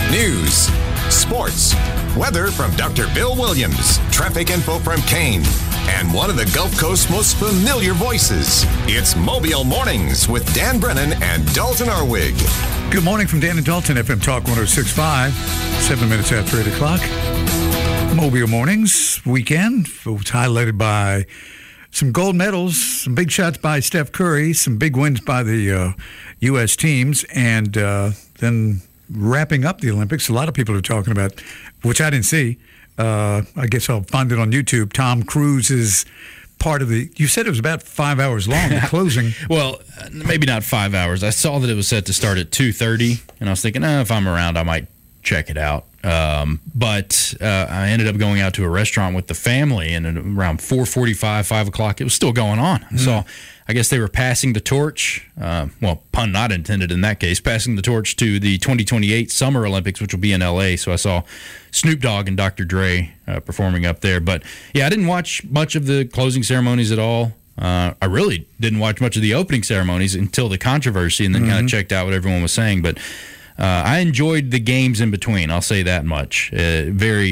News, sports, weather from Dr. Bill Williams, traffic info from Kane, and one of the Gulf Coast's most familiar voices. It's Mobile Mornings with Dan Brennan and Dalton Arwig. Good morning from Dan and Dalton, FM Talk 106.5, 7 minutes after 8 o'clock. Mobile Mornings weekend was highlighted by some gold medals, some big shots by Steph Curry, some big wins by the U.S. teams, and then wrapping up the Olympics. A lot of people are talking about, which I didn't see. I guess I'll find it on YouTube. Tom Cruise's part of the, you said it was about 5 hours long, the closing. Well, maybe not 5 hours. I saw that it was set to start at 2:30, and I was thinking, if I'm around, I might check it out. But I ended up going out to a restaurant with the family, and at around 4:45, 5 o'clock, it was still going on. So I guess they were passing the torch, well, pun not intended in that case, passing the torch to the 2028 Summer Olympics, which will be in L.A. So I saw Snoop Dogg and Dr. Dre performing up there. But, yeah, I didn't watch much of the closing ceremonies at all. I really didn't watch much of the opening ceremonies until the controversy, and then kind of checked out what everyone was saying. But I enjoyed the games in between. I'll say that much. The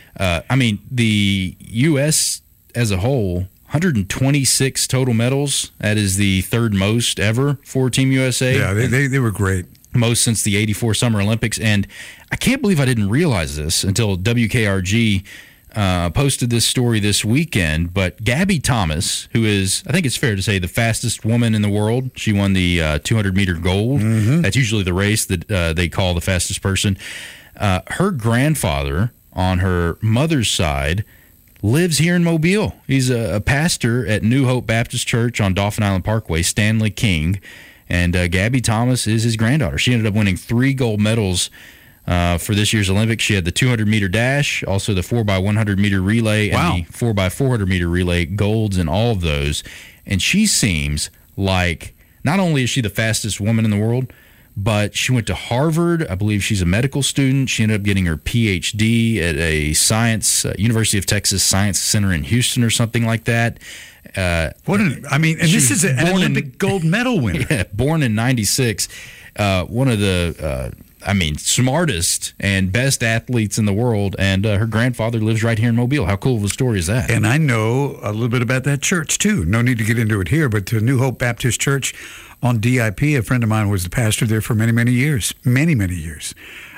U.S. as a whole, 126 total medals. That is the third most ever for Team USA. Yeah, they were great. Most since the 84 Summer Olympics. And I can't believe I didn't realize this until WKRG posted this story this weekend. But Gabby Thomas, who is, I think it's fair to say, the fastest woman in the world. She won the 200-meter gold. That's usually the race that they call the fastest person. Her grandfather, on her mother's side, lives here in Mobile. He's a pastor at New Hope Baptist Church on Dauphin Island Parkway, Stanley King. And Gabby Thomas is his granddaughter. She ended up winning 3 gold medals for this year's Olympics. She had the 200-meter dash, also the 4x100-meter relay, and the 4x400-meter relay, golds in all of those. And she seems like not only is she the fastest woman in the world, but she went to Harvard. I believe she's a medical student. She ended up getting her Ph.D. at a University of Texas Science Center in Houston or something like that. And this is an Olympic gold medal winner. Yeah, born in 96. One of the smartest and best athletes in the world, and her grandfather lives right here in Mobile. How cool of a story is that? And I know a little bit about that church, too. No need to get into it here, but the New Hope Baptist Church on DIP, a friend of mine was the pastor there for many, many years. Many, many years.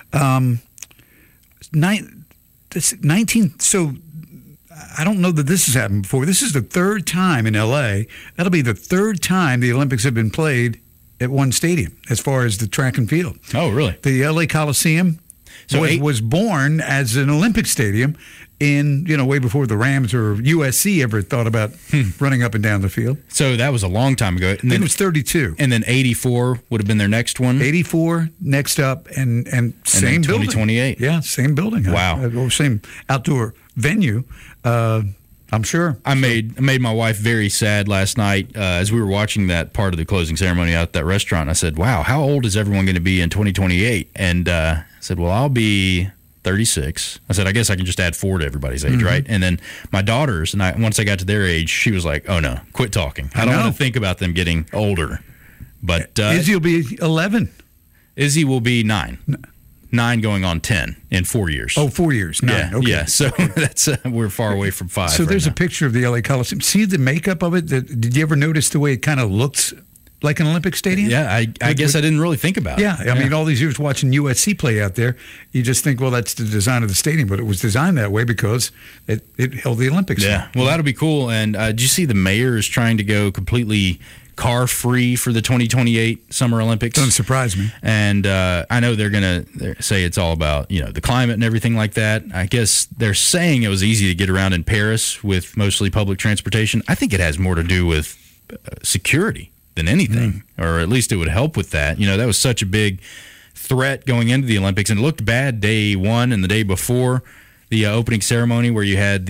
19, so I don't know that this has happened before. This is the third time in L.A. That'll be the third time the Olympics have been played at one stadium as far as the track and field. Oh, really? The L.A. Coliseum was born as an Olympic stadium in, way before the Rams or USC ever thought about running up and down the field. So that was a long time ago. And then it was 32. And then 84 would have been their next one? 84, next up, and same building. 2028. Yeah, same building. Wow. Same outdoor venue. I'm sure. I made my wife very sad last night as we were watching that part of the closing ceremony out at that restaurant. I said, wow, how old is everyone going to be in 2028? And I said, well, I'll be 36. I said, I guess I can just add 4 to everybody's age, right? And then my daughters, once I got to their age, she was like, oh, no, quit talking. I don't want to think about them getting older. But Izzy will be 11. Izzy will be 9. 9 going on 10 in 4 years. Oh, 4 years. 9. Yeah, okay. Yeah. So that's we're far away from 5. So there's now. A picture of the LA Coliseum. See the makeup of it? Did you ever notice the way it kind of looks like an Olympic stadium? Yeah, I guess I didn't really think about it. Yeah, I mean, all these years watching USC play out there, you just think, well, that's the design of the stadium, but it was designed that way because it held the Olympics. Yeah, well, that'll be cool. And did you see the mayor is trying to go completely car-free for the 2028 Summer Olympics? Doesn't surprise me. And I know they're going to say it's all about, the climate and everything like that. I guess they're saying it was easy to get around in Paris with mostly public transportation. I think it has more to do with security than anything, or at least it would help with that. That was such a big threat going into the Olympics, and it looked bad day one and the day before the opening ceremony, where you had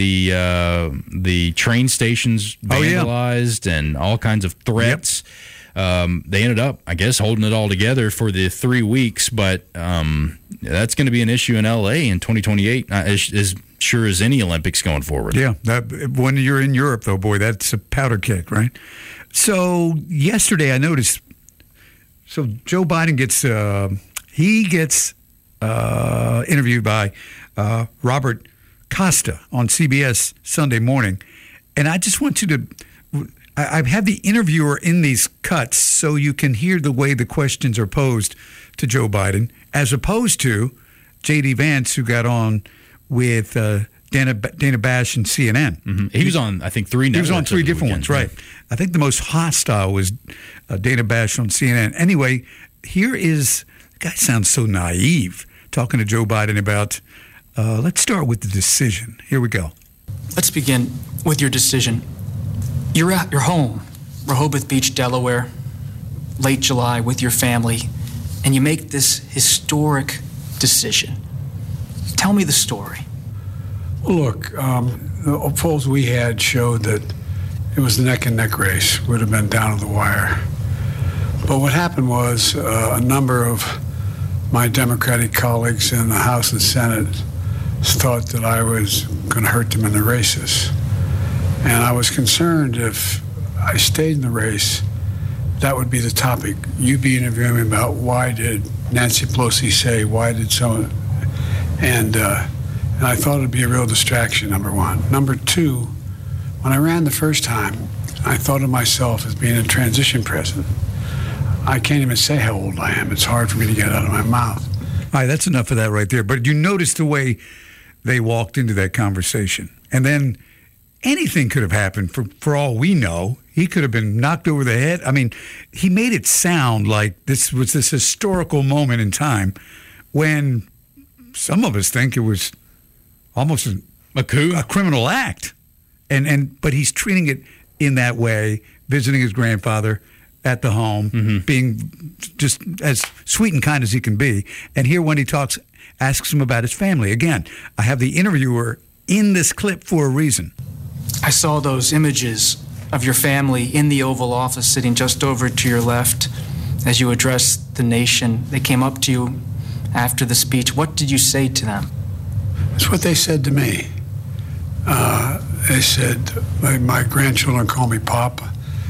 the train stations vandalized and all kinds of threats. Yep. They ended up, I guess, holding it all together for the 3 weeks, but that's going to be an issue in L.A. in 2028, as sure as any Olympics going forward. Yeah, when you're in Europe, though, boy, that's a powder keg, right? So yesterday I noticed, Joe Biden gets interviewed by Robert Costa on CBS Sunday Morning. And I just want you to, I have the interviewer in these cuts so you can hear the way the questions are posed to Joe Biden, as opposed to J.D. Vance, who got on with Dana Bash and CNN. Mm-hmm. He was on, I think, 3 networks. He was on 3 different ones, right. I think the most hostile was Dana Bash on CNN. Anyway, here is, the guy sounds so naive, talking to Joe Biden about, let's start with the decision. Here we go. Let's begin with your decision. You're at your home, Rehoboth Beach, Delaware, late July with your family, and you make this historic decision. Tell me the story. Look, the polls we had showed that it was a neck-and-neck race. Would have been down to the wire. But what happened was a number of my Democratic colleagues in the House and Senate thought that I was going to hurt them in the races. And I was concerned if I stayed in the race, that would be the topic. You'd be interviewing me about why did Nancy Pelosi say, why did someone... And I thought it'd be a real distraction, number one. Number two, when I ran the first time, I thought of myself as being a transition president. I can't even say how old I am. It's hard for me to get out of my mouth. All right, that's enough of that right there. But you notice the way they walked into that conversation. And then anything could have happened. For all we know, he could have been knocked over the head. I mean, he made it sound like this was this historical moment in time when some of us think it was almost a coup, a criminal act. But he's treating it in that way, visiting his grandfather at the home, being just as sweet and kind as he can be. And here when he talks, asks him about his family. Again, I have the interviewer in this clip for a reason. I saw those images of your family in the Oval Office sitting just over to your left as you addressed the nation. They came up to you after the speech. What did you say to them? That's what they said to me. They said, my grandchildren call me Papa.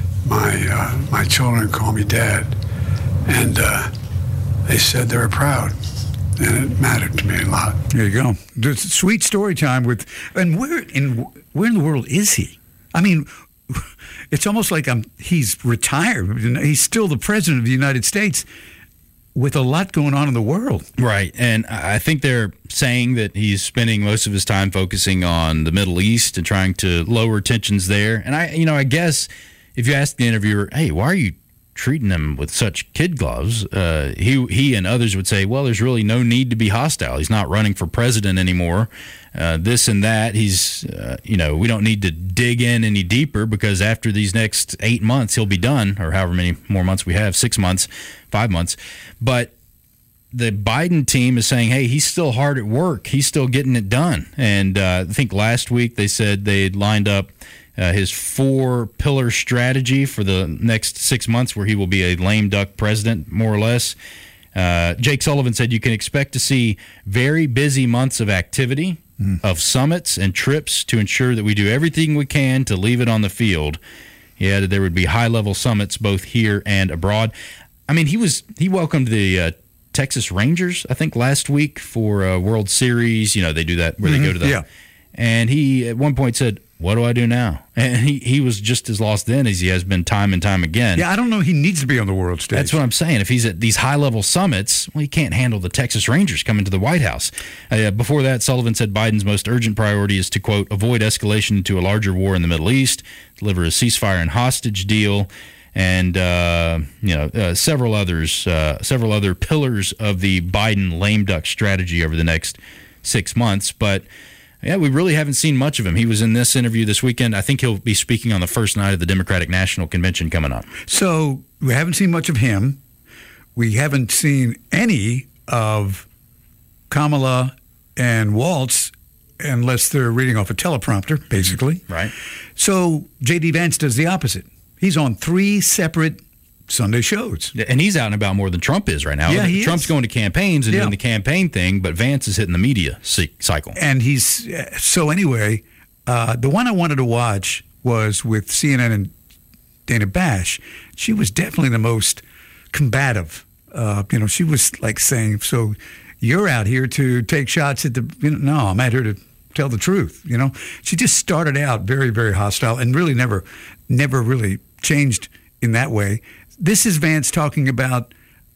My children call me Dad. And they said they were proud. And it mattered to me a lot. There you go. Just sweet story time with, and where in the world is he? I mean, it's almost like he's retired. He's still the president of the United States with a lot going on in the world. Right. And I think they're saying that he's spending most of his time focusing on the Middle East and trying to lower tensions there. And I guess if you ask the interviewer, hey, why are you treating them with such kid gloves? He and others would say, well, there's really no need to be hostile. He's not running for president anymore. This and that. He's, we don't need to dig in any deeper because after these next 8 months, he'll be done, or however many more months we have, 6 months, 5 months. But the Biden team is saying, hey, he's still hard at work. He's still getting it done. And I think last week they said they had lined up his 4-pillar strategy for the next 6 months where he will be a lame duck president, more or less. Jake Sullivan said you can expect to see very busy months of activity, of summits and trips to ensure that we do everything we can to leave it on the field. He added there would be high-level summits both here and abroad. I mean, he welcomed the Texas Rangers, I think, last week for a World Series. They do that where they go to the... Yeah. And he, at one point, said, what do I do now? And he was just as lost then as he has been time and time again. Yeah, I don't know. He needs to be on the world stage. That's what I'm saying. If he's at these high-level summits, well, he can't handle the Texas Rangers coming to the White House. Before that, Sullivan said Biden's most urgent priority is to, quote, avoid escalation into a larger war in the Middle East, deliver a ceasefire and hostage deal, and several other pillars of the Biden lame duck strategy over the next 6 months. But yeah, we really haven't seen much of him. He was in this interview this weekend. I think he'll be speaking on the first night of the Democratic National Convention coming up. So we haven't seen much of him. We haven't seen any of Kamala and Waltz unless they're reading off a teleprompter, basically. Right. So J.D. Vance does the opposite. He's on 3 separate Sunday shows. And he's out and about more than Trump is right now. Yeah, he Trump's is. going to campaigns and doing the campaign thing, but Vance is hitting the media cycle. And he's so anyway, the one I wanted to watch was with CNN and Dana Bash. She was definitely the most combative. She was like saying, so you're out here to take shots at no, I'm out here to tell the truth. She just started out very, very hostile and really never really changed in that way. This is Vance talking about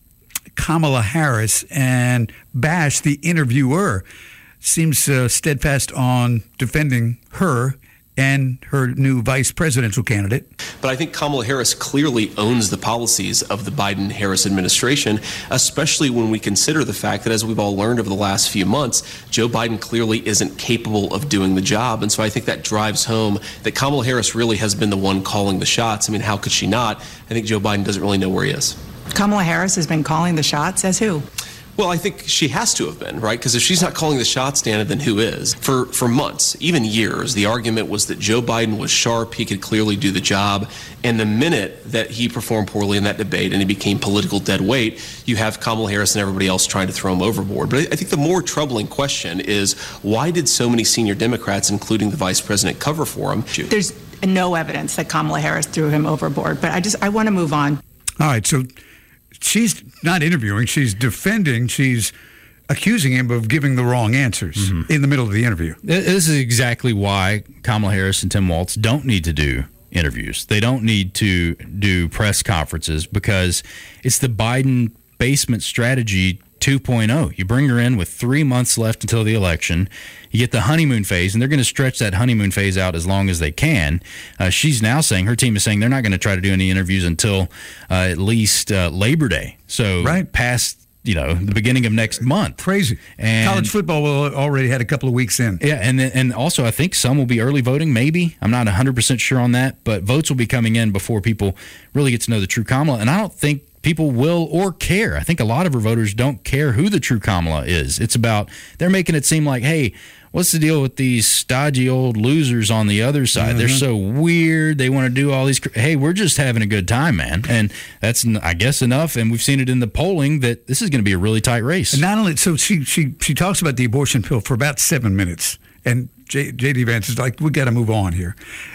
Kamala Harris, and Bash, the interviewer, seems steadfast on defending her and her new vice presidential candidate. But I think Kamala Harris clearly owns the policies of the Biden-Harris administration, especially when we consider the fact that, as we've all learned over the last few months, Joe Biden clearly isn't capable of doing the job. And so I think that drives home that Kamala Harris really has been the one calling the shots. I mean, how could she not? I think Joe Biden doesn't really know where he is. Kamala Harris has been calling the shots as who? Well, I think she has to have been, right? Because if she's not calling the shots, Dana, then who is? For months, even years, the argument was that Joe Biden was sharp, he could clearly do the job, and the minute that he performed poorly in that debate and he became political dead weight, you have Kamala Harris and everybody else trying to throw him overboard. But I think the more troubling question is, why did so many senior Democrats, including the vice president, cover for him? There's no evidence that Kamala Harris threw him overboard, but I want to move on. All right, so she's not interviewing, she's defending, she's accusing him of giving the wrong answers in the middle of the interview. This is exactly why Kamala Harris and Tim Walz don't need to do interviews. They don't need to do press conferences because it's the Biden basement strategy 2.0. You bring her in with 3 months left until the election. You get the honeymoon phase, and they're going to stretch that honeymoon phase out as long as they can. She's now saying, her team is saying they're not going to try to do any interviews until at least Labor Day. So past the beginning of next month. Crazy. And college football will already had a couple of weeks in. Yeah, and also I think some will be early voting, maybe. I'm not 100% sure on that, but votes will be coming in before people really get to know the true Kamala. And I don't think people will or care. I think a lot of her voters don't care who the true Kamala is. It's about, they're making it seem like, hey, what's the deal with these stodgy old losers on the other side? They're so weird. They want to do all these. Hey, we're just having a good time, man. And that's, I guess, enough. And we've seen it in the polling that this is going to be a really tight race. And not only, so she talks about the abortion pill for about 7 minutes. And J.D. Vance is like, we got to move on here.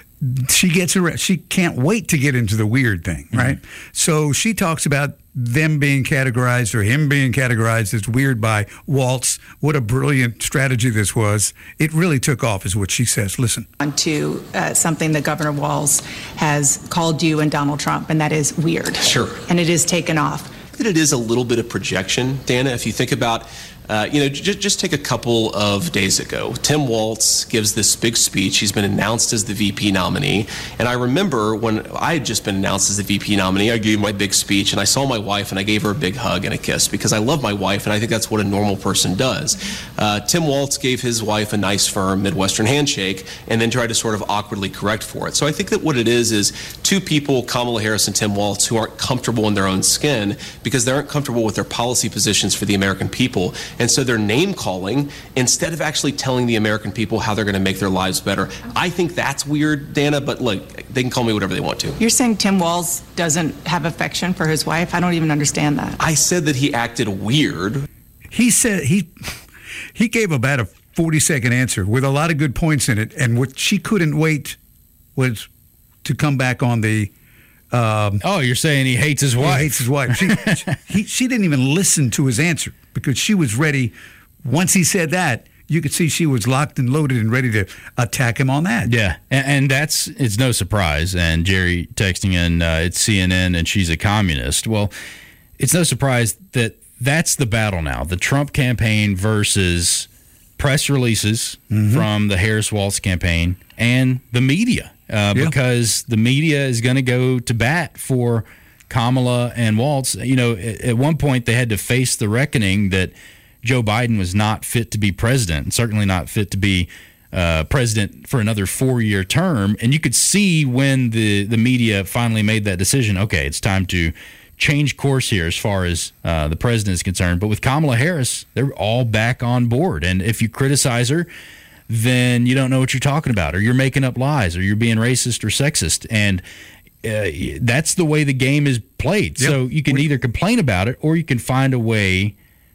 She gets arrested. She can't wait to get into the weird thing, right? So she talks about them being categorized or him being categorized as weird by Walz. What a brilliant strategy this was. It really took off, is what she says. Listen. On to something that Governor Walz has called you and Donald Trump, and that is weird. Sure. And it is taken off. That it is a little bit of projection, Dana. If you think about, just take a couple of days ago, Tim Walz gives this big speech. He's been announced as the VP nominee. And I remember when I had just been announced as the VP nominee, I gave my big speech and I saw my wife and I gave her a big hug and a kiss because I love my wife and I think that's what a normal person does. Tim Walz gave his wife a nice, firm Midwestern handshake and then tried to sort of awkwardly correct for it. So I think that what it is two people, Kamala Harris and Tim Walz, who aren't comfortable in their own skin because they aren't comfortable with their policy positions for the American people. And so they're name calling instead of actually telling the American people how they're going to make their lives better. I think that's weird, Dana, but look, they can call me whatever they want to. You're saying Tim Walz doesn't have affection for his wife? I don't even understand that. I said that he acted weird. He said he gave about a 40-second answer with a lot of good points in it, and what she couldn't wait was to come back on the you're saying he hates his wife. He hates his wife. She didn't even listen to his answer because she was ready. Once he said that, you could see she was locked and loaded and ready to attack him on that. Yeah, and it's no surprise. And Jerry texting in, it's CNN and she's a communist. Well, it's no surprise that that's the battle now. The Trump campaign versus press releases from the Harris-Walz campaign and the media. Because the media is going to go to bat for Kamala and Walz. At one point they had to face the reckoning that Joe Biden was not fit to be president, and certainly not fit to be president for another 4-year term. And you could see when the media finally made that decision, okay, it's time to change course here as far as the president is concerned. But with Kamala Harris, they're all back on board. And if you criticize her, then you don't know what you're talking about, or you're making up lies, or you're being racist or sexist. And that's the way the game is played. Yep. So you can either complain about it, or you can find a way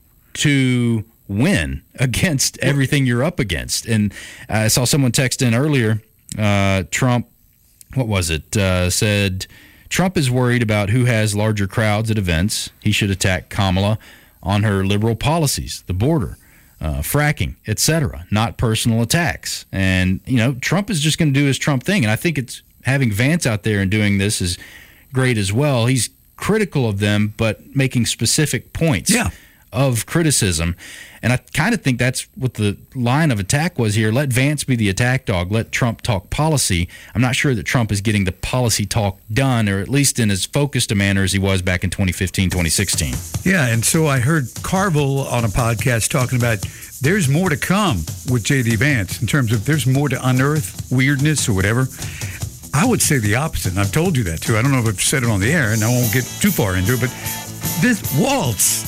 to win against everything you're up against. And I saw someone text in earlier, Trump, what was it, said, Trump is worried about who has larger crowds at events. He should attack Kamala on her liberal policies, the border, fracking, etc., not personal attacks. And, Trump is just going to do his Trump thing. And I think it's having Vance out there and doing this is great as well. He's critical of them, but making specific points of criticism. And I kind of think that's what the line of attack was here. Let Vance be the attack dog. Let Trump talk policy. I'm not sure that Trump is getting the policy talk done, or at least in as focused a manner as he was back in 2015, 2016. Yeah, and so I heard Carville on a podcast talking about there's more to come with J.D. Vance in terms of there's more to unearth, weirdness or whatever. I would say the opposite, and I've told you that too. I don't know if I've said it on the air, and I won't get too far into it, but this Waltz,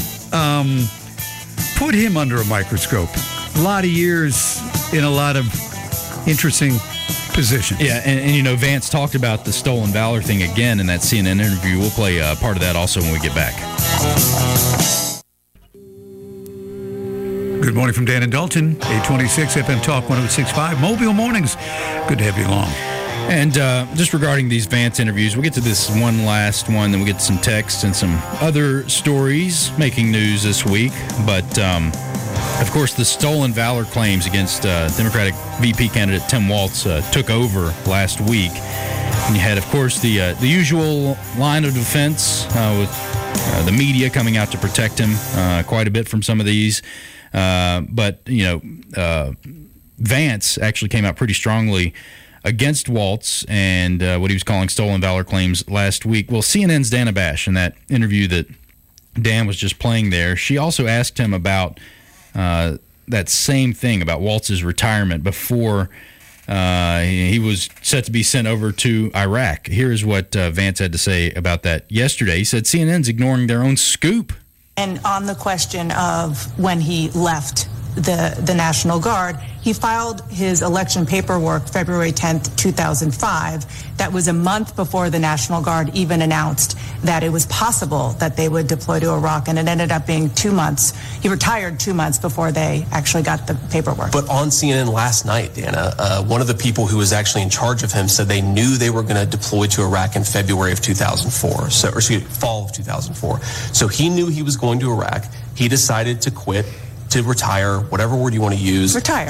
put him under a microscope. A lot of years in a lot of interesting positions. Yeah, and Vance talked about the stolen valor thing again in that CNN interview. We'll play part of that also when we get back. Good morning from Dan and Dalton, 826 FM Talk 106.5, Mobile Mornings. Good to have you along. And just regarding these Vance interviews, we'll get to this one last one, then we'll get some text and some other stories making news this week. But, of course, the stolen valor claims against Democratic VP candidate Tim Walz took over last week. And you had, of course, the usual line of defense with the media coming out to protect him quite a bit from some of these. But Vance actually came out pretty strongly against Waltz and what he was calling stolen valor claims last week. Well, CNN's Dana Bash, in that interview that Dan was just playing there, she also asked him about that same thing, about Waltz's retirement before he was set to be sent over to Iraq. Here's what Vance had to say about that yesterday. He said CNN's ignoring their own scoop. And on the question of when he left the National Guard, he filed his election paperwork February 10th, 2005. That was a month before the National Guard even announced that it was possible that they would deploy to Iraq, and it ended up being 2 months. He retired 2 months before they actually got the paperwork. But on CNN last night, Dana, one of the people who was actually in charge of him said they knew they were going to deploy to Iraq in February of 2004, fall of 2004. So he knew he was going to Iraq. He decided to quit, to retire, whatever word you want to use. Retire.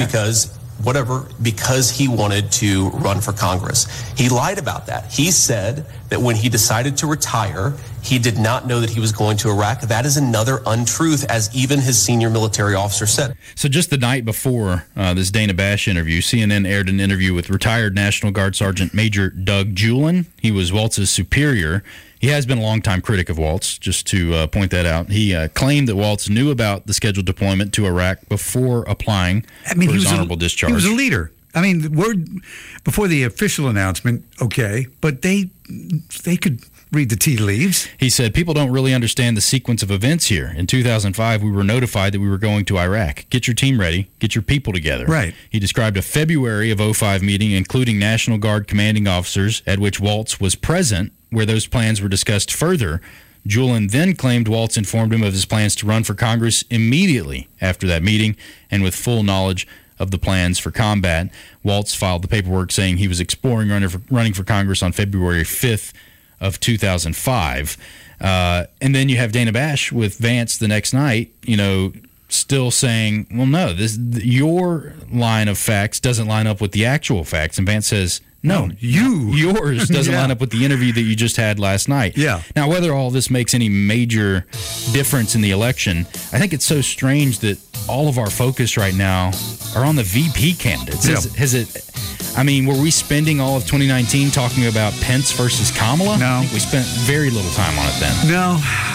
Because he wanted to run for Congress. He lied about that. He said that when he decided to retire, he did not know that he was going to Iraq. That is another untruth, as even his senior military officer said. So just the night before this Dana Bash interview, CNN aired an interview with retired National Guard Sergeant Major Doug Julin. He was Waltz's superior. He has been a longtime critic of Waltz, just to point that out. He claimed that Waltz knew about the scheduled deployment to Iraq before applying for his honorable discharge. He was a leader. I mean, the word before the official announcement, okay, but they could read the tea leaves. He said, people don't really understand the sequence of events here. In 2005, we were notified that we were going to Iraq. Get your team ready. Get your people together. Right. He described a February of 2005 meeting, including National Guard commanding officers, at which Waltz was present, where those plans were discussed further. Julin then claimed Waltz informed him of his plans to run for Congress immediately after that meeting, and with full knowledge of the plans for combat. Waltz filed the paperwork saying he was exploring running for Congress on February 5th of 2005. And then you have Dana Bash with Vance the next night, still saying, well, no, your line of facts doesn't line up with the actual facts. And Vance says, no, yours doesn't line up with the interview that you just had last night. Yeah. Now, whether all this makes any major difference in the election, I think it's so strange that all of our focus right now are on the VP candidates. Yeah. Were we spending all of 2019 talking about Pence versus Kamala? No. I think we spent very little time on it then. No.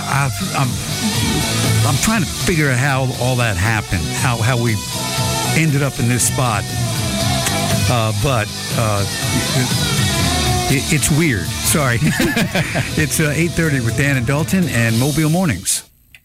I'm trying to figure out how all that happened, how we ended up in this spot. But it's weird. Sorry. It's 8:30 with Dan and Dalton and Mobile Mornings.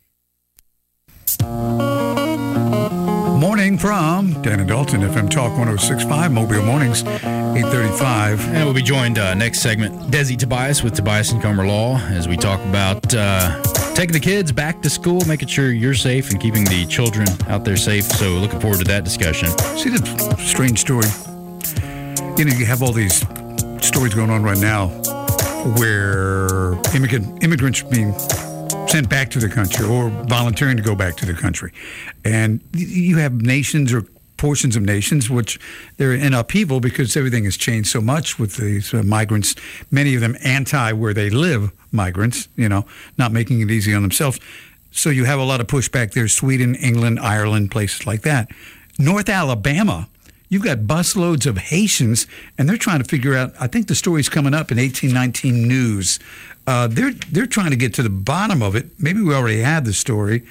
Morning from Dan and Dalton, FM Talk 106.5, Mobile Mornings, 8:35. And we'll be joined next segment, Desi Tobias with Tobias and Comer Law, as we talk about taking the kids back to school, making sure you're safe and keeping the children out there safe. So looking forward to that discussion. See the strange story? You have all these stories going on right now where immigrants are being sent back to the country or volunteering to go back to the country. And you have nations or portions of nations which they're in upheaval because everything has changed so much with these migrants, many of them anti where they live migrants, not making it easy on themselves. So you have a lot of pushback there, Sweden, England, Ireland, places like that. North Alabama, you've got busloads of Haitians, and they're trying to figure out, I think the story's coming up in 1819 News. They're trying to get to the bottom of it. Maybe we already had the story.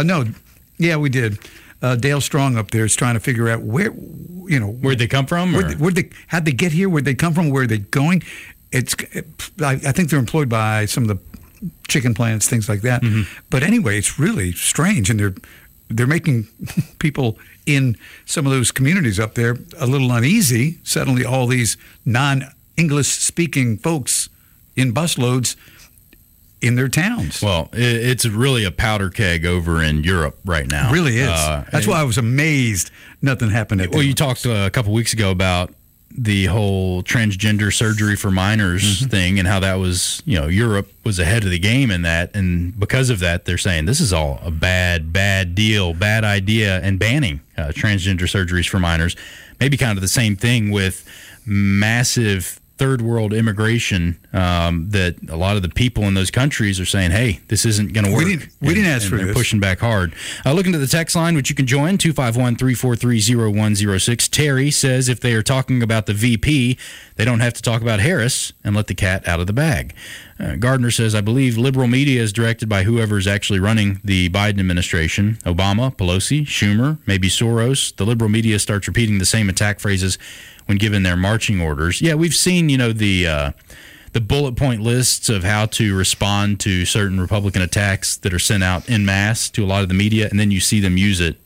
We did. Dale Strong up there is trying to figure out where'd they come from? How'd they get here? Where'd they come from? Where are they going? I think they're employed by some of the chicken plants, things like that. Mm-hmm. But anyway, it's really strange, and they're making people in some of those communities up there a little uneasy. Suddenly, all these non-English speaking folks in busloads in their towns. Well, it's really a powder keg over in Europe right now. It really is. That's why I was amazed nothing happened at you talked a couple weeks ago about the whole transgender surgery for minors thing and how that was, Europe was ahead of the game in that. And because of that, they're saying this is all a bad deal, bad idea, and banning transgender surgeries for minors. Maybe kind of the same thing with massive third world immigration, that a lot of the people in those countries are saying, hey, this isn't going to work. We didn't ask for this. They're pushing back hard. Looking to the text line, which you can join, 251-343-0106. Terry says if they are talking about the VP, they don't have to talk about Harris and let the cat out of the bag. Gardner says, I believe liberal media is directed by whoever is actually running the Biden administration. Obama, Pelosi, Schumer, maybe Soros. The liberal media starts repeating the same attack phrases when given their marching orders. Yeah, we've seen, the bullet point lists of how to respond to certain Republican attacks that are sent out en masse to a lot of the media, and then you see them use it,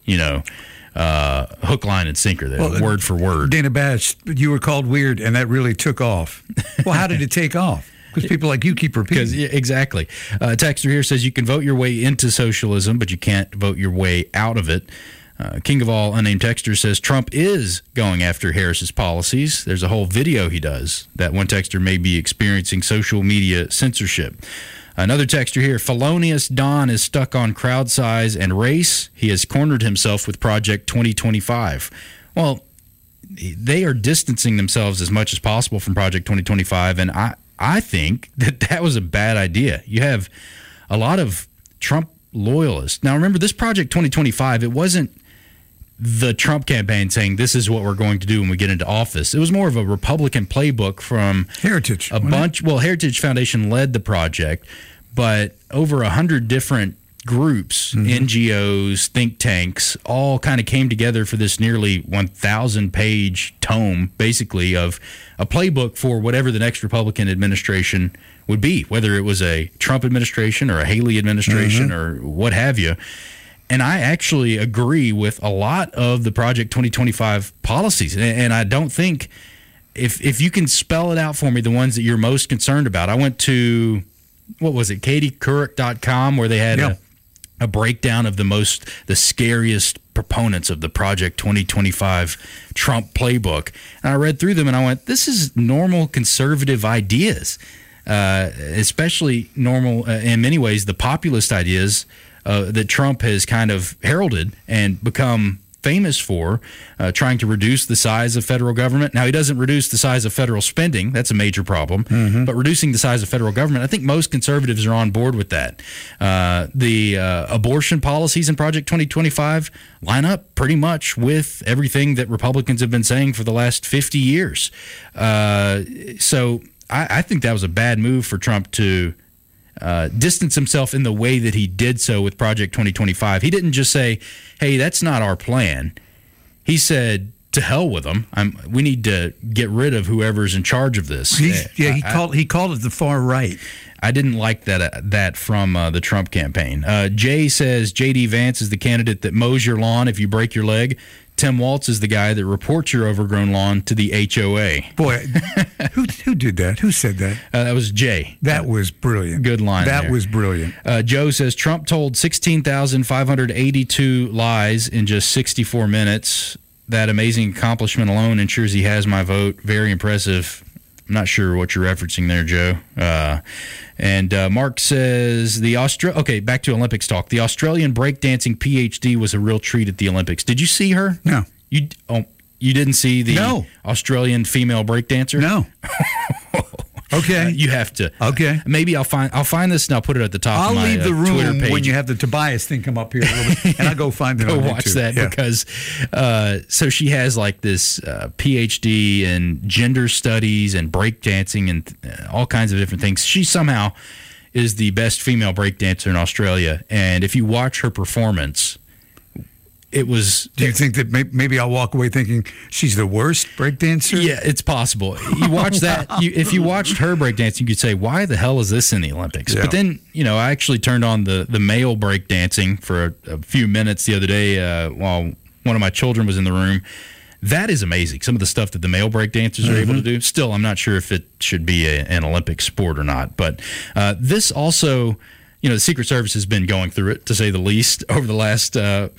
hook, line, and sinker there, word for word. Dana Bash, you were called weird, and that really took off. Well, how did it take off? Because people like you keep repeating. Exactly. Texter here says you can vote your way into socialism, but you can't vote your way out of it. King of all unnamed texter says Trump is going after Harris's policies. There's a whole video he does that one texter may be experiencing social media censorship. Another texter here, Felonious Don is stuck on crowd size and race. He has cornered himself with Project 2025. Well, they are distancing themselves as much as possible from Project 2025, and I think that was a bad idea. You have a lot of Trump loyalists. Now, remember, this Project 2025, it wasn't the Trump campaign saying this is what we're going to do when we get into office. It was more of a Republican playbook from Heritage. Heritage Foundation led the project, but over 100 different groups, NGOs, think tanks, all kind of came together for this nearly 1,000-page tome, basically, of a playbook for whatever the next Republican administration would be, whether it was a Trump administration or a Haley administration or what have you. And I actually agree with a lot of the Project 2025 policies. And I don't think, if you can spell it out for me, the ones that you're most concerned about. I went to, KatieCouric.com, where they had a breakdown of the scariest proponents of the Project 2025 Trump playbook. And I read through them and I went, this is normal conservative ideas, especially normal, in many ways, the populist ideas that Trump has kind of heralded and become famous for, trying to reduce the size of federal government. Now, he doesn't reduce the size of federal spending. That's a major problem. But reducing the size of federal government, I think most conservatives are on board with that. The abortion policies in Project 2025 line up pretty much with everything that Republicans have been saying for the last 50 years. So I think that was a bad move for Trump to distance himself in the way that he did so with Project 2025. He didn't just say, hey, that's not our plan. He said, to hell with them. We need to get rid of whoever's in charge of this. He called it the far right. I didn't like that from the Trump campaign. Jay says J.D. Vance is the candidate that mows your lawn if you break your leg. Tim Walz is the guy that reports your overgrown lawn to the HOA. Boy, who did that? Who said that? That was Jay. That was brilliant. Good line. That was brilliant. Joe says Trump told 16,582 lies in just 64 minutes. That amazing accomplishment alone ensures he has my vote. Very impressive. I'm not sure what you're referencing there, Joe. And Mark says back to Olympics talk. The Australian breakdancing PhD was a real treat at the Olympics. Did you see her? No. You didn't see the Australian female breakdancer? No. Okay. You have to. Okay. Maybe I'll find this and I'll put it at the top of my leave the room Twitter page. when you have the Tobias thing come up here a little bit, and I'll go find it on YouTube. Watch that because so she has like this PhD in gender studies and breakdancing and all kinds of different things. She somehow is the best female breakdancer in Australia, and if you watch her performance, it was. Do you think that maybe I'll walk away thinking she's the worst breakdancer? Yeah, it's possible. You watch that. If you watched her breakdancing, you could say, "Why the hell is this in the Olympics?" Yeah. But then, I actually turned on the male breakdancing for a few minutes the other day while one of my children was in the room. That is amazing. Some of the stuff that the male breakdancers are able to do. Still, I'm not sure if it should be an Olympic sport or not. But this also, the Secret Service has been going through it, to say the least, over the last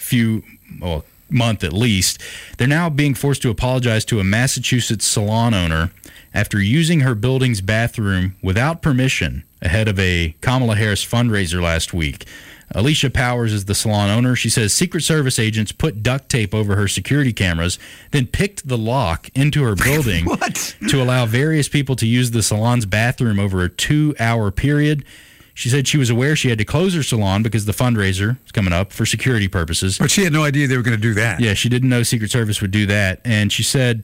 month at least. They're now being forced to apologize to a Massachusetts salon owner after using her building's bathroom without permission ahead of a Kamala Harris fundraiser last week. Alicia Powers is the salon owner. She says Secret Service agents put duct tape over her security cameras, then picked the lock into her building to allow various people to use the salon's bathroom over a 2-hour period. She said she was aware she had to close her salon because the fundraiser is coming up for security purposes. But she had no idea they were going to do that. Yeah, she didn't know Secret Service would do that. And she said,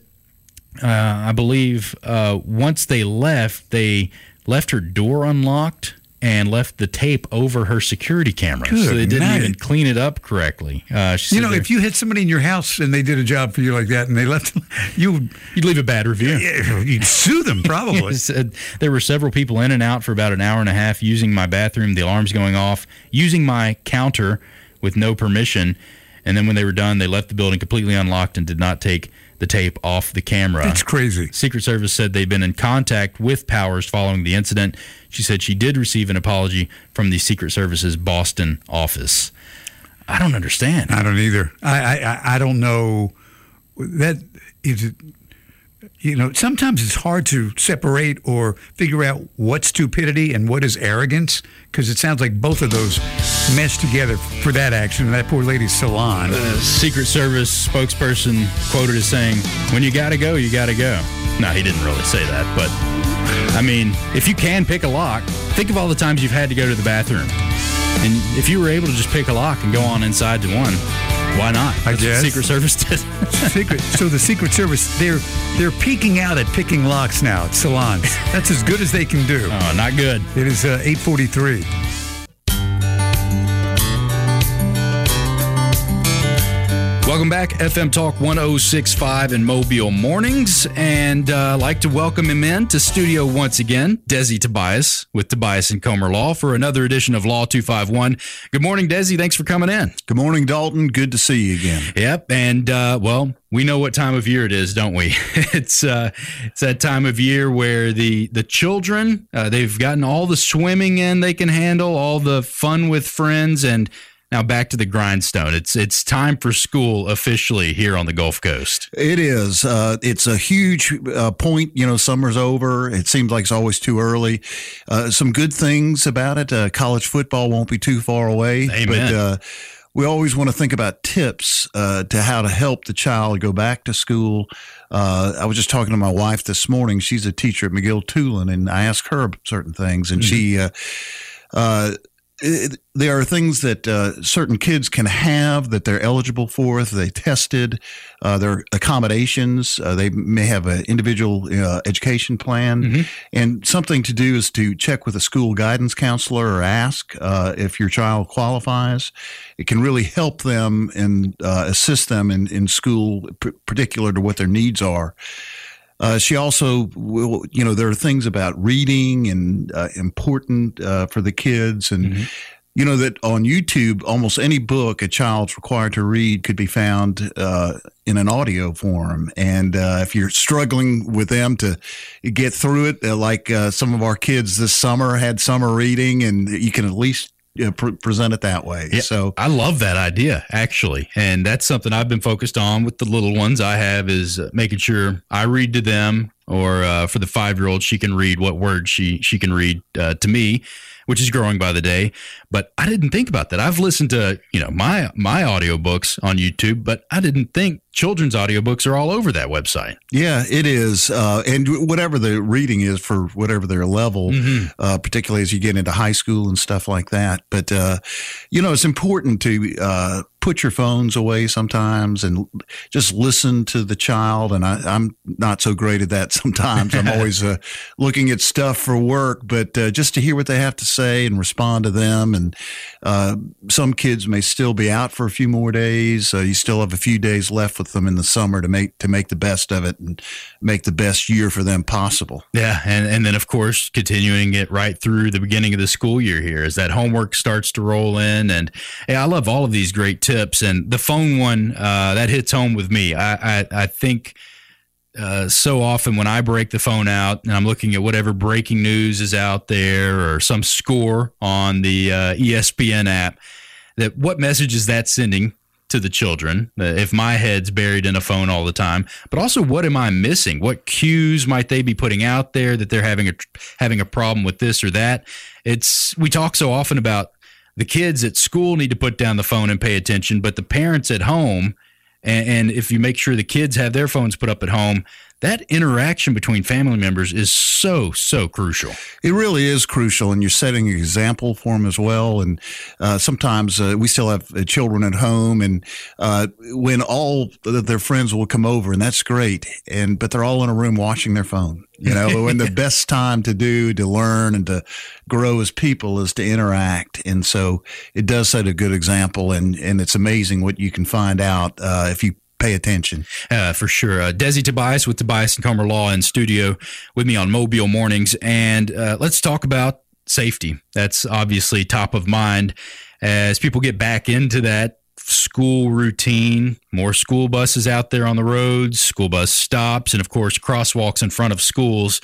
I believe once they left her door unlocked and left the tape over her security camera. Good so they didn't night. even clean it up correctly. She said if you had somebody in your house and they did a job for you like that and they left, you'd leave a bad review. You'd sue them probably. Said there were several people in and out for about an hour and a half using my bathroom, the alarms going off, using my counter with no permission. And then when they were done, they left the building completely unlocked and did not take the tape off the camera. That's crazy. Secret Service said they've been in contact with Powers following the incident. She said she did receive an apology from the Secret Service's Boston office. I don't understand. I don't either. I don't know. That is, sometimes it's hard to separate or figure out what's stupidity and what is arrogance, because it sounds like both of those meshed together for that action in that poor lady's salon. The Secret Service spokesperson quoted as saying, "When you got to go, you got to go." No, he didn't really say that, but I mean, if you can pick a lock, think of all the times you've had to go to the bathroom. And if you were able to just pick a lock and go on inside to one, why not? I guess. What Secret Service did. So the Secret Service, they're peeking out at picking locks now at salons. That's as good as they can do. Oh, not good. It is 8:43. Welcome back, FM Talk 106.5 in Mobile Mornings, and I'd like to welcome him in to studio once again, Desi Tobias with Tobias and Comer Law for another edition of Law 251. Good morning, Desi. Thanks for coming in. Good morning, Dalton. Good to see you again. Yep, and we know what time of year it is, don't we? It's that time of year where the children, they've gotten all the swimming in they can handle, all the fun with friends, and now back to the grindstone. It's time for school officially here on the Gulf Coast. It is. It's a huge point. Summer's over. It seems like it's always too early. Some good things about it. College football won't be too far away. Amen. But we always want to think about tips to how to help the child go back to school. I was just talking to my wife this morning. She's a teacher at McGill-Toolen, and I asked her certain things, and she there are things that certain kids can have that they're eligible for if they tested. There are accommodations. They may have an individual education plan. And something to do is to check with a school guidance counselor or ask if your child qualifies. It can really help them and assist them in school, particular to what their needs are. She also will, there are things about reading and important for the kids. And, that on YouTube, almost any book a child's required to read could be found in an audio form. And if you're struggling with them to get through it, like some of our kids this summer had summer reading, and you can at least present it that way. Yeah, so I love that idea, actually. And that's something I've been focused on with the little ones I have, is making sure I read to them or for the 5-year-old, she can read what words she can read to me, which is growing by the day. But I didn't think about that. I've listened to, my audiobooks on YouTube, but I didn't think children's audiobooks are all over that website. Yeah, it is. And whatever the reading is for whatever their level, particularly as you get into high school and stuff like that. But, it's important to put your phones away sometimes and just listen to the child. And I'm not so great at that sometimes. I'm always looking at stuff for work, but just to hear what they have to say and respond to them. And some kids may still be out for a few more days. You still have a few days left with them in the summer to make the best of it and make the best year for them possible. Yeah, and then of course continuing it right through the beginning of the school year here as that homework starts to roll in. And I love all of these great tips, and the phone one that hits home with me. I think so often when I break the phone out and I'm looking at whatever breaking news is out there or some score on the ESPN app, that what message is that sending to the children if my head's buried in a phone all the time? But also, what am I missing? What cues might they be putting out there that they're having a problem with this or that? We talk so often about the kids at school need to put down the phone and pay attention, but the parents at home, and if you make sure the kids have their phones put up at home, that interaction between family members is so crucial. It really is crucial, and you're setting an example for them as well. And sometimes we still have children at home, and when all their friends will come over, and that's great, but they're all in a room watching their phone. When the best time to learn and to grow as people is to interact. And so it does set a good example, and it's amazing what you can find out if you pay attention. For sure. Desi Tobias with Tobias and Comer Law in studio with me on Mobile Mornings. And let's talk about safety. That's obviously top of mind as people get back into that school routine. More school buses out there on the roads, school bus stops, and of course crosswalks in front of schools.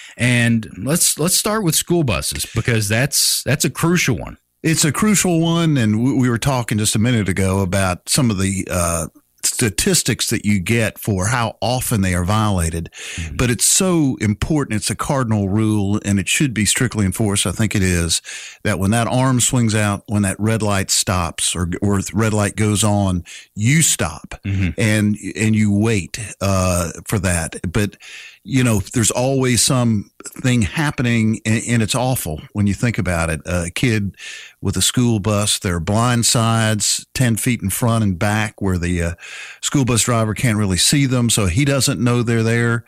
And let's start with school buses, because that's a crucial one. It's a crucial one, and we were talking just a minute ago about some of the statistics that you get for how often they are violated. Mm-hmm. But it's so important. It's a cardinal rule, and it should be strictly enforced. I think it is, that when that arm swings out, when that red light stops or the red light goes on, you stop and you wait for that. But there's always something happening, and it's awful when you think about it. A kid with a school bus, there are blind sides 10 feet in front and back where the school bus driver can't really see them, so he doesn't know they're there.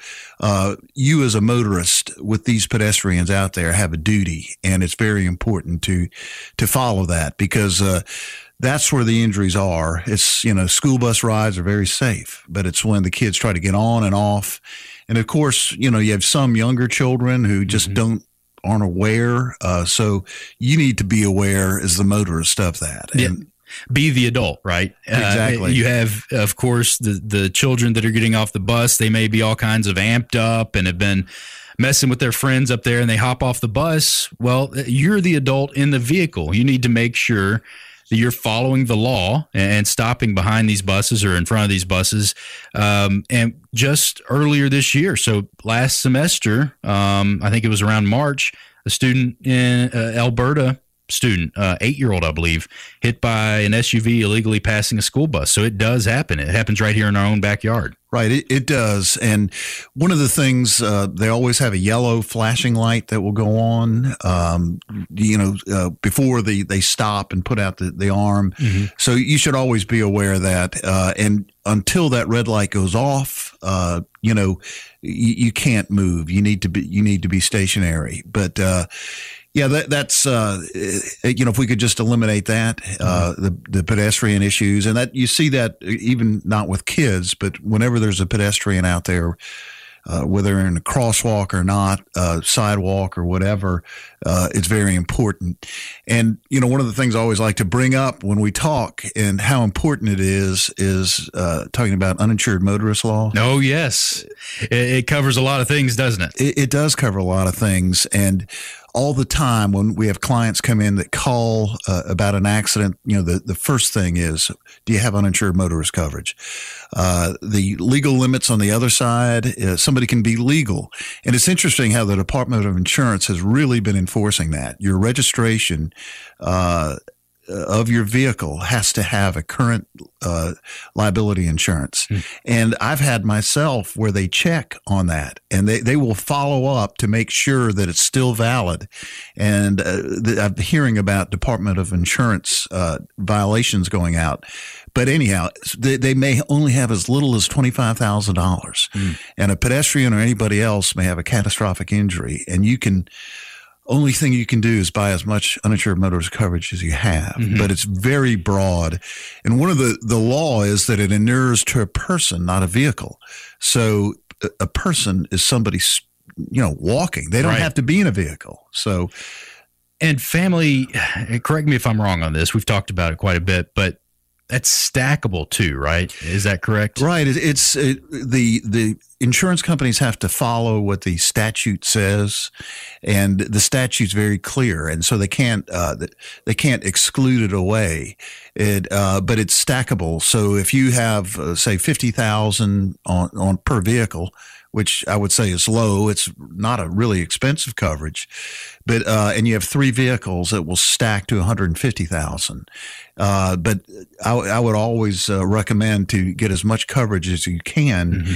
You as a motorist with these pedestrians out there have a duty, and it's very important to follow that, because that's where the injuries are. It's, school bus rides are very safe, but it's when the kids try to get on and off. And of course, you have some younger children who just aren't aware. So you need to be aware as the motorist of that. And be the adult, right? Exactly. You have, of course, the children that are getting off the bus. They may be all kinds of amped up and have been messing with their friends up there, and they hop off the bus. Well, you're the adult in the vehicle. You need to make sure that you're following the law and stopping behind these buses or in front of these buses. And just earlier this year, so last semester, I think it was around March, a student in Alberta, 8-year-old, I believe, hit by an SUV illegally passing a school bus. So it does happen. It happens right here in our own backyard. Right, it does. And one of the things, they always have a yellow flashing light that will go on, before they stop and put out the arm. Mm-hmm. So you should always be aware of that. And until that red light goes off, you can't move. You need to be stationary. But yeah, that's if we could just eliminate that, the pedestrian issues, and that you see that even not with kids, but whenever there's a pedestrian out there, whether in a crosswalk or not, sidewalk or whatever, it's very important. And one of the things I always like to bring up when we talk and how important it is talking about uninsured motorist law. Oh yes, it covers a lot of things, doesn't it? It does cover a lot of things, and all the time when we have clients come in that call about an accident, the first thing is, do you have uninsured motorist coverage? The legal limits on the other side, somebody can be legal. And it's interesting how the Department of Insurance has really been enforcing that. Your registration of your vehicle has to have a current liability insurance. And I've had myself where they check on that, and they will follow up to make sure that it's still valid. And I'm hearing about Department of Insurance violations going out. But anyhow, they may only have as little as $25,000. And a pedestrian or anybody else may have a catastrophic injury, and only thing you can do is buy as much uninsured motorist coverage as you have, but it's very broad. And one of the law is that it inures to a person, not a vehicle. So a person is somebody, walking. They don't have to be in a vehicle. So, and family, correct me if I'm wrong on this. We've talked about it quite a bit, but that's stackable too, right? Is that correct? Right. The insurance companies have to follow what the statute says, and the statute's very clear, and so they can't exclude it away. But it's stackable. So if you have say $50,000 on per vehicle, which I would say is low, it's not a really expensive coverage, but and you have 3 vehicles, that will stack to $150,000. But I would always recommend to get as much coverage as you can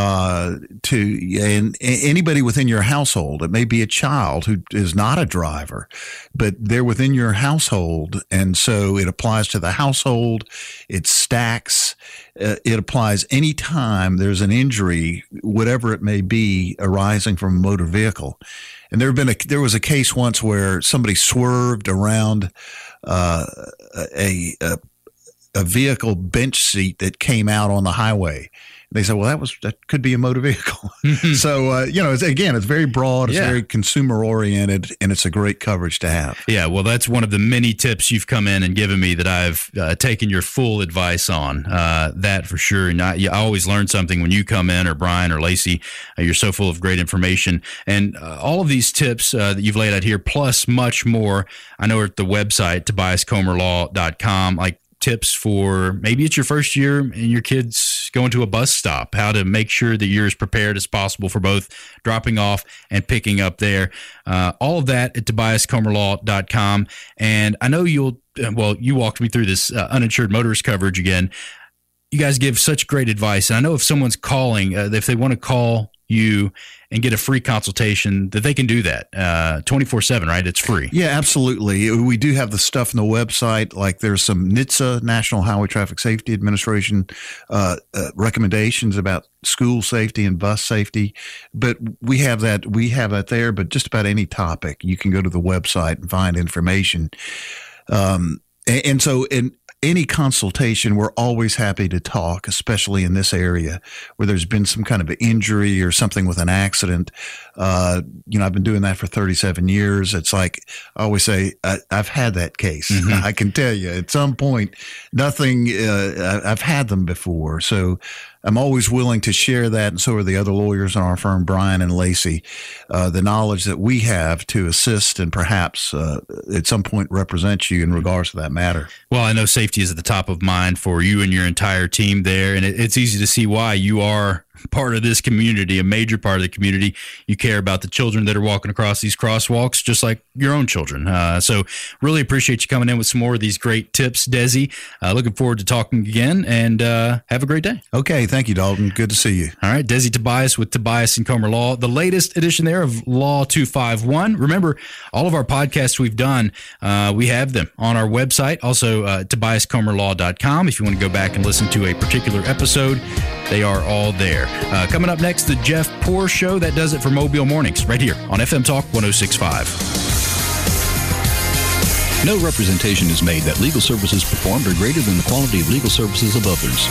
and anybody within your household. It may be a child who is not a driver, but they're within your household, and so it applies to the household. It stacks. It applies anytime there's an injury, whatever it may be, arising from a motor vehicle. And there was a case once where somebody swerved around a vehicle bench seat that came out on the highway. They said, well, that could be a motor vehicle. So, it's very broad. It's very consumer oriented, and it's a great coverage to have. Yeah. Well, that's one of the many tips you've come in and given me that I've taken your full advice on, that for sure. And I always learn something when you come in, or Brian or Lacey. You're so full of great information, and all of these tips that you've laid out here, plus much more, I know are at the website, TobiasComerLaw.com, like tips for maybe it's your first year and your kids going to a bus stop, how to make sure that you're as prepared as possible for both dropping off and picking up there. All of that at TobiasComerLaw.com. And I know you walked me through this uninsured motorist coverage again. You guys give such great advice. And I know if someone's calling, if they want to call you and get a free consultation, that they can do that 24/7, right? It's free. Yeah, absolutely. We do have the stuff on the website. Like there's some NHTSA, National Highway Traffic Safety Administration recommendations about school safety and bus safety. But we have that there. But just about any topic, you can go to the website and find information. And so in any consultation, we're always happy to talk, especially in this area where there's been some kind of an injury or something with an accident. I've been doing that for 37 years. It's like I always say, I've had that case. I can tell you at some point, I've had them before. So I'm always willing to share that, and so are the other lawyers in our firm, Brian and Lacey, the knowledge that we have to assist and perhaps at some point represent you in regards to that matter. Well, I know safety is at the top of mind for you and your entire team there, and it's easy to see why. You are part of this community, a major part of the community. You care about the children that are walking across these crosswalks just like your own children. So really appreciate you coming in with some more of these great tips, Desi. Looking forward to talking again, and have a great day. Okay. Thank you, Dalton. Good to see you. All right. Desi Tobias with Tobias & Comer Law, the latest edition there of Law 251. Remember, all of our podcasts we've done, we have them on our website, also TobiasComerLaw.com. If you want to go back and listen to a particular episode, they are all there. Coming up next, the Jeff Poor Show. That does it for Mobile Mornings right here on FM Talk 106.5. No representation is made that legal services performed are greater than the quality of legal services of others.